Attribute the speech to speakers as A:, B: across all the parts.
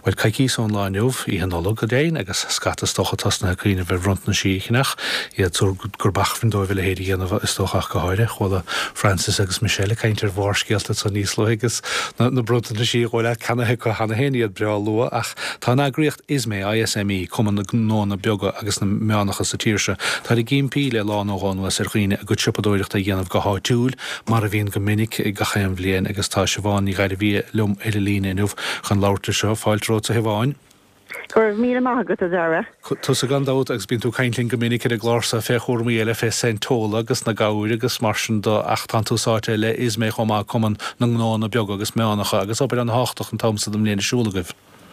A: Well caiici online í an nolog a déin agus scatas stochatas na cíine bheith runt na síchinach iad gurbach fan dóibh le héidir dhéanamh istochach go háide chuala Francis agus Michelle caiintear bhórscialta sa níos lo agus na brunta na sí ghóile canathe go hana héine iad breá lua ach tá agriíocht is mé ISME cuman na nóna beaga agus na meánachas sa tíirse tá i gimpí le lán ógáin ar chuoine a go sipadóireachta dhéanamh go háitiúil mar a bhíon go minic i gachéim bblion agus tá se bháin í gaiidir bhí lum éile lína inmh chun láirta seo fáiltrót a heháin.
B: Gur míle mágat a dara.
A: Tus a gandát agus bín tú caiintlinn go minic a glása fé chóirmí eile fé sentóla agus na gaúir agus marsin do 8 le is mé chomá cuman na gnána beag agus meánacha agus op an háach an tamsa am léana siúlagah.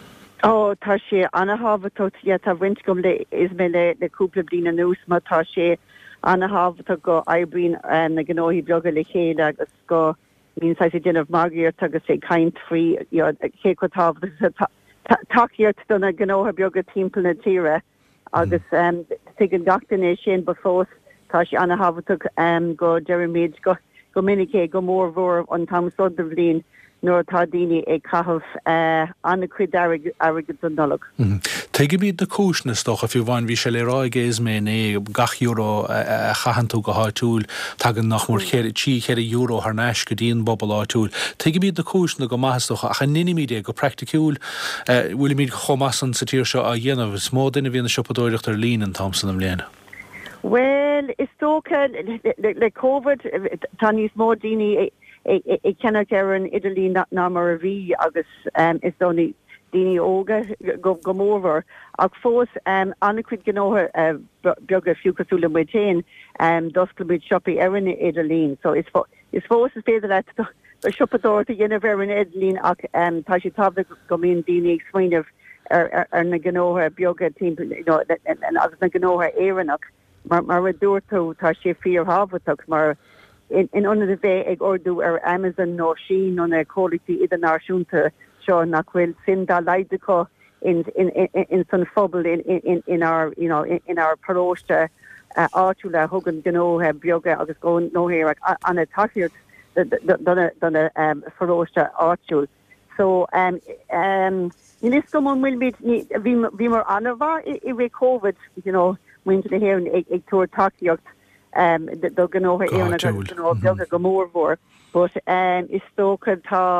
B: Ó tá sé anna hábható tá bhaint gom le is mé le cúpla blina nús má tá sé anna hábhatá go ebrin na gnóhí beaga le chéad agus go mín sa sé déanamh margaíart agus sé caint frí ché go takeíart donna gnóha beaga timppla na tíre agus sigin gachtainné sin ba fós tá sé anna hábhatá go Jeremid go minicé go mór mhór an tam sodda bhlín nuair tá daoine ag cathmh anna cuid agad an nolog.
A: Teige bíad na cúisna stocha fiú bhain bhí se le ráigéis mé é gach euro chahanú go háitiúil tagan nach mór tí chéir euro ar neis go dtíon bobbal áitiúil. Teige bíad na cúisna go maithstocha a cha ninimíide go practicúil bhfuil míad chomasan sa tíir seo a dhéanamh smó duine bhíon na sipadóireacht ar lín an tamsan am léana.
B: Well, is tócha le COVID tá níos mó daoine I cannot get an Italy na mar a bhí agus is dóní daoine óga go mór ag fós anna cuid gnótha beaga fiúcasúla muidéin dosclamid shoppi an Italy so is fós is féidir le do shoppadóir a dhéanamh an Italy ach tá sé tabla go mín daoine ag smaoineh ar na gnótha beaga agus na gnótha éireannach mar a dúirtú tá sé fíorhabhatach mar in under the way ag ordu Amazon no Shein on a quality idan arsúnta seo nach bhfuil sin dá leideá in san phobal in our in our paróiste áúla thugan gnóthe beaga agus go nóhéir anna takeíart donna paróiste áúil. So is go bhfuil bhí mar anmha I bhí COVID, muinte na héann ag túair takeíocht do gnótha éanna beaga go mór but is tócha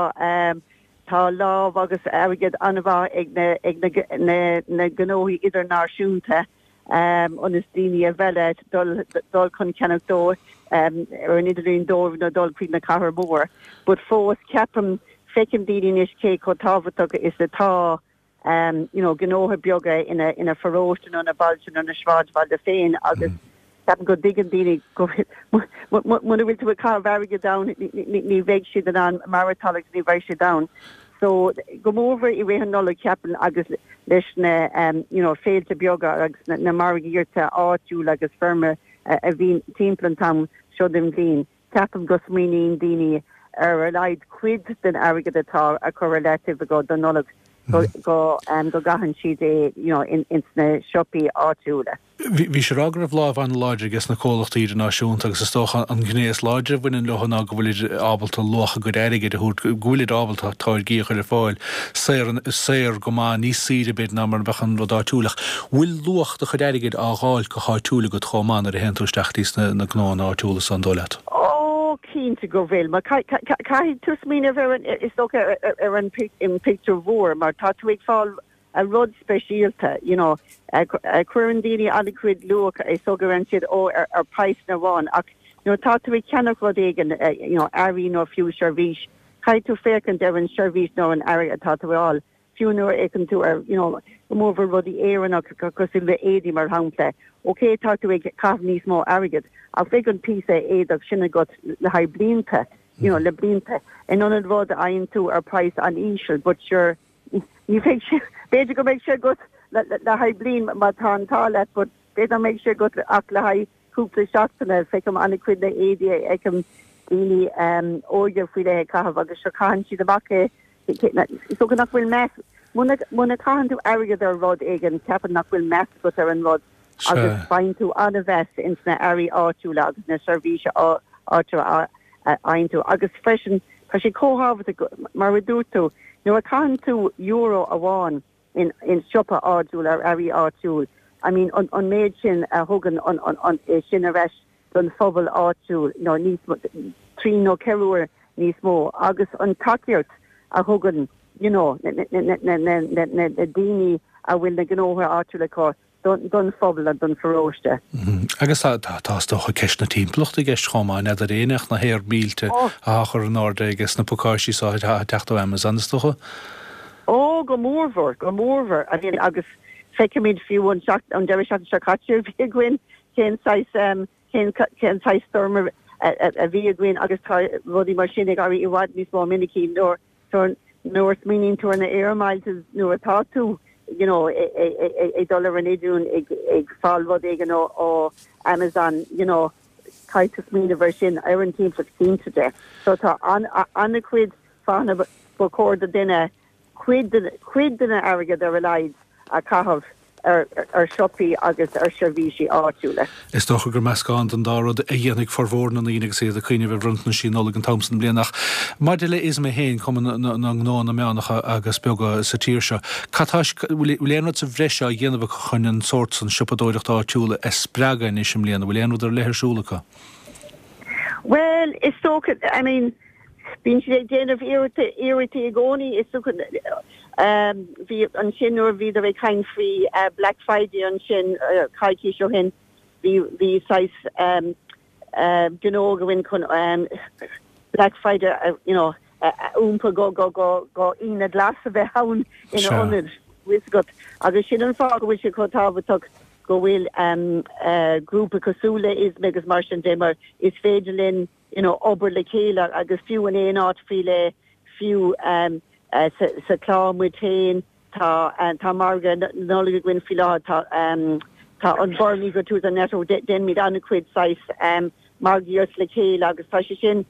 B: tá láb agus agad anmha ag na gnóthaí idirnáisiúnta an is daoine a bheile dul chun ceannach dó ar an idirlíon dóibh na dul cuid na cahar mór, but fós ceapam fecin daoine is cé chu tábhaach is atá gnótha beaga ina pharóistin an na bailtin an na sráidbhil de féin agus go diggin daoine go muna bhfuil tú a car bharige down ní bheith siad an marathonics ní bheith siad down. So go mór I bhéh nola ceapan agus leis na féilte beaga agus na margaíirta áitiúil agus ferme a bhín timpplain tam seodim bhín ceapan go smaoiníon daoine ar a leid cuid den agad atá a correlative go don nola go gahan siad in sna shoppi áitiúla.
A: Bhí sé ragrah láh an láidir agus na cólachtaí náisiúnta agus stocha an gnéas láidir bhain lehanna go bhfuil ábalta locha go aige de thuút gúlid ábalta táir gíocha le fáil séir go má níos síre bit ná mar bechan rodáitiúlach. Bhfuil lucht a chu aige á gáil go háitiúla go chomán ar a hentrúisteachtaí na gnáin áitiúla san dólat.
B: Keen go bhfuil, mar cai tus mína is tócha ar an picture mhór mar tá tú ag fáil a rud speisialta, a cuireann daoine anna cuid luach is sogur an siad ar pais na bháin ach tá tú ag ceannach rud éigen airí nó fiú seirbhís. Cai tú fécinn de an seirbhís nó an air atá tú bháil. Fiúnúir écinn tú ar mór rudí éireannach cosú le éadí mar hangla. Oké tá tú ag cah níos mó agad. A fé an písa éadach sinna got le ha blinta, le blinta. And an rud a aon tú ar pais an ísisiil, but sure, you think beidir go make sure go le ha blin má tá antá le, but beidir make sure go ach le ha cúpla seachtainna fecum anna cuid le éadi agam daoine óidir faoi le cathmh agus se caihan siad amach so go nach bhfuil mes muna caihan tú agad ar rud éigen ceapan nach bhfuil mes go ar an rud agus bain tú anna bheits in sna airí áitiúla agus na seirbhíse áitiúla aon tú agus freisin tá sé cóhabhata mar dúirtú Now a can to euro a one in shopper ardul or ari ardul. I mean on made shin a hogan on shin a resh done fubble ardul no nis three no kerur nis mo August on takiert a hogan you know dini a will na gno her ardul a done fubble and done feroste.
A: Agus tá doch a ceis na tímplocht a gist chomá net a réach na héir mílte áchar an áde agus na pokáisi sá techtó Amazon stocha.
B: Oh, go morver. I mean, agus fekemid fiú an shot on Derry shot shakatcher vi gwyn ken sais stormer a vi gwyn agus rodi mar sinnig ari iwad nis mo miniki nor north meaning to an air miles is no thought to you know a dollar an idun ag fall what they o Amazon you know kaitus mean version iron team 16 today so ta on the quid fan of record the dinner quid dinner area there relies a cahav shoppi agus servisi átúle.
A: Is doch gur meascán an dárad a dhéannig forhórn an ínig sé a chuine bh runt na sí Nollagan Thompson blianach. Mar de le is me héin cum na gná na meánnacha agus bega sa tíir se. Catáis léanad sa bhreise a dhéanamh chun an sort san sipadóireacht átúle is spraga in isim léanana, bhfuil léanú ar lehirsúlacha?
B: Well, it's so I mean, been she again of irritated goni is so vi an sin or vi the kind free Black Friday an sin kaiki show hin vi size gnoga kun Black Friday you know umpa go in a glass of a hound in a hundred with got agus sin an fog which you could have go will group of Kasula is megas martian demer is fedulin you know oberlekela agus few and a not feel few sa clá mutain tá marga nóla gwyn fila tá an borni go tú a netto den mid an quid size margios le céil agus tá sin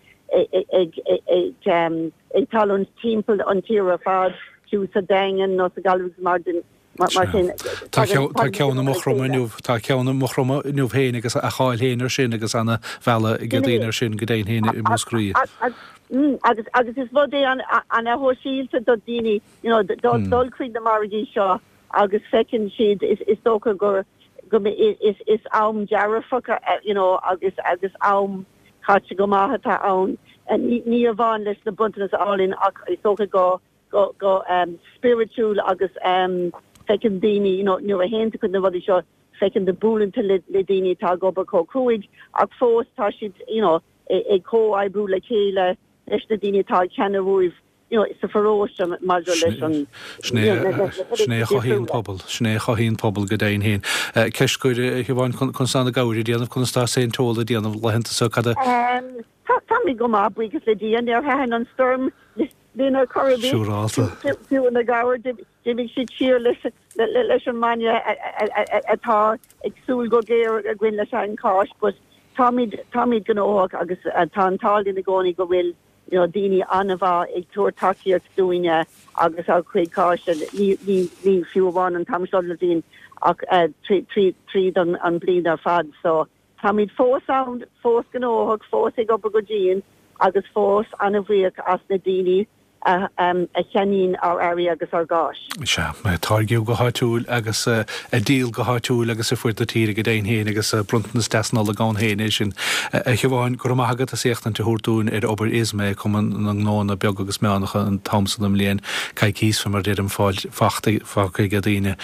B: ag talons timple an tira fad tú sa dangan no sa galvus martin
A: Tá ceanna mochromainúh héin agus a cháil héanaar sin agus anna bhela godéanaar sin godéin héine i Moscrí.
B: agus is bud an a hoisiílte do dini you know dul creed the marigi seo agus second sheet is stoka go is aum jarafaka you know agus aum catch go mahata aun and ni van les the buntness all in is stoka go spiritual agus second dini you know new a hand to the body seo second the bull into le dini ta go ba ko cruig ag fós ta you know a co I brew like kela the dini ta channel you know it's a ferocious modulation
A: Sné chohín pobl go dain héin ceiscuir bháin chun sanna gairí díanamh chun stá sé tóla díanamh lehananta so cada
B: tá mi go má bugus le dían ar hahan an storm Dina Corby tú na gawr Jimmy si cheer leis an mania atá agsúl go géir a gwyn leis an cáis, but Tommy gannóach agus tá an tal in na gcónaí go bhfuil you know dini anava ag tuair takeíocht dúine agus á chuig cáis ní fiúháin an tam sodladín ach trí an blin ar fad so Tommy fós gannóach fós ag op a go dín agus fós an a bhuiach as na dini a cheanín ar area agus ar gáis.
A: Se targiú go háúil agus a díal go háúil agus a fuir a tíre go déin héin agus bruntnas deasnal a gáin héine sin bháin go maigad a séachtan te húrtún ar obair isme cum an gnána beag agus meánnacha an Thompson am léon cai cís fa mar déidir fáil fachta go daine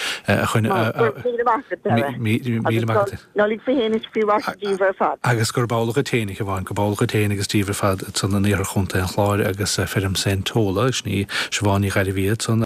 A: agus gur bálacha téine bháin go bálacha téine agus tíomh fad san na níor chunta an chláir agus firm sen tóla ní se bháinní gaidir víad